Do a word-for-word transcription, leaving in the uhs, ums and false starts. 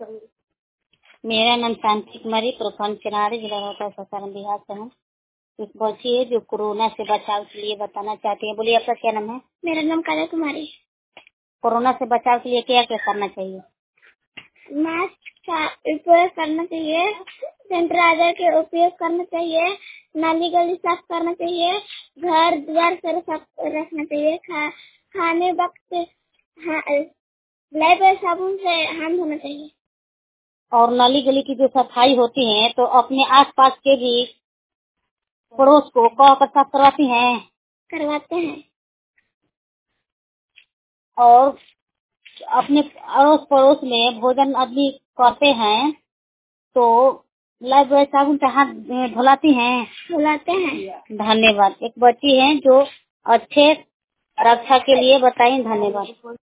मेरा नाम शांति कुमारी, प्रखंड चिनारी, जिला रोहतक, सासाराम, बिहार से हूँ। एक बच्ची है जो कोरोना से बचाव के लिए बताना चाहती है। बोलिए, आपका क्या नाम है? मेरा नाम काला कुमारी। कोरोना से बचाव के लिए क्या क्या करना चाहिए? मास्क का उपयोग करना चाहिए, सैनिटाइजर के उपयोग करना चाहिए, नाली गली साफ करना चाहिए, घर द्वार साफ रखना चाहिए, खा, खाने वक्त लेब साबुन से हाथ धोना चाहिए। और नाली गली की जो सफाई होती है तो अपने आसपास के भी पड़ोस को कहकर साफ करवाती हैं? करवाते हैं। और अपने अड़ोस पड़ोस में भोजन आदि करते हैं तो लाइव साबुन से हाथ धुलाती हैं? धुलाते हैं। धन्यवाद। एक बच्ची है जो अच्छे रक्षा के लिए बताई। धन्यवाद।